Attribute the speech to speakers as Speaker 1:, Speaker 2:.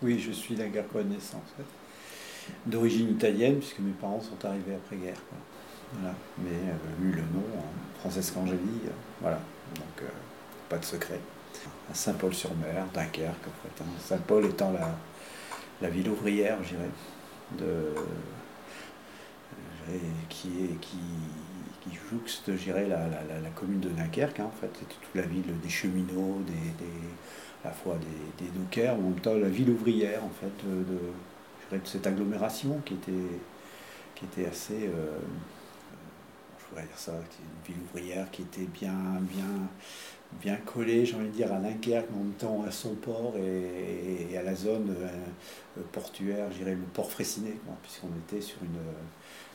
Speaker 1: Oui, je suis dunkerquois de naissance. Ouais. D'origine italienne, puisque mes parents sont arrivés après-guerre. Quoi. Voilà. Mais eu le nom, Francesca Angeli, voilà. Donc, pas de secret. À Saint-Paul-sur-Mer, Dunkerque, en fait. Hein. Saint-Paul étant la ville ouvrière, je dirais, de, qui jouxte, je dirais, la commune de Dunkerque. Hein, en fait, c'était toute la ville des cheminots, à la fois des dockers, en même temps la ville ouvrière, en fait, je dirais, de cette agglomération qui était assez, je pourrais dire ça, une ville ouvrière qui était bien collée, j'ai envie de dire, à Dunkerque, mais en même temps à son port et à la zone portuaire, je dirais le port Fraissinet, puisqu'on était sur